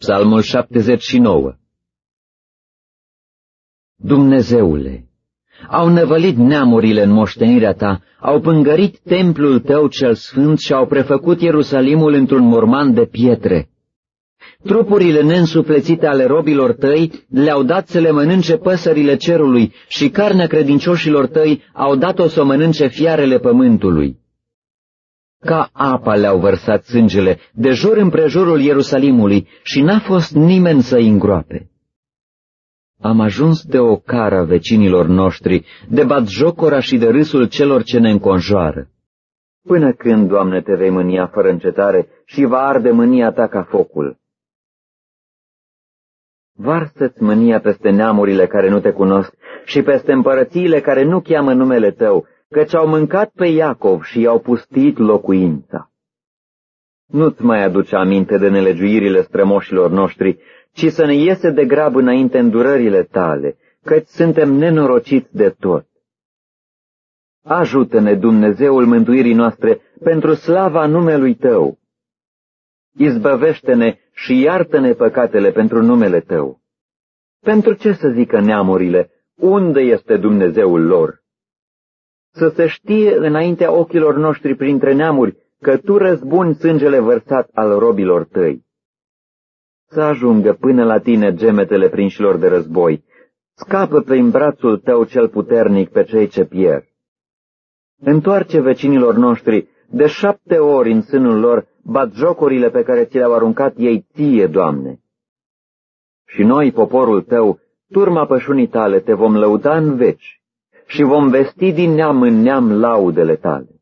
Psalmul 79. Dumnezeule, au năvălit neamurile în moștenirea ta, au pângărit templul tău cel sfânt și au prefăcut Ierusalimul într-un morman de pietre. Trupurile neînsuflețite ale robilor tăi le-au dat să le mănânce păsările cerului și carnea credincioșilor tăi au dat-o să o mănânce fiarele pământului. Ca apa le-au vărsat sângele de jur împrejurul Ierusalimului și n-a fost nimeni să-i îngroape. Am ajuns de ocara vecinilor noștri, de batjocora și de râsul celor ce ne înconjoară. Până când, Doamne, te vei mânia fără încetare și va arde mânia ta ca focul? Varsă-ți mânia peste neamurile care nu te cunosc și peste împărățiile care nu cheamă numele tău, căci au mâncat pe Iacov și i-au pustit locuința. Nu-ți mai aduce aminte de nelegiuirile strămoșilor noștri, ci să ne iese de grab înainte îndurările tale, căci suntem nenorociți de tot. Ajută-ne, Dumnezeul mântuirii noastre, pentru slava numelui tău. Izbăvește-ne și iartă-ne păcatele pentru numele tău. Pentru ce să zică neamurile, unde este Dumnezeul lor? Să se știe înaintea ochilor noștri printre neamuri că tu răzbuni sângele vărsat al robilor tăi. Să ajungă până la tine gemetele prinșilor de război, scapă prin brațul tău cel puternic pe cei ce pierd. Întoarce vecinilor noștri de 7 ori în sânul lor batjocorile pe care ți le-au aruncat ei ție, Doamne. Și noi, poporul tău, turma pășunii tale, te vom lăuda în veci și vom vesti din neam în neam laudele tale.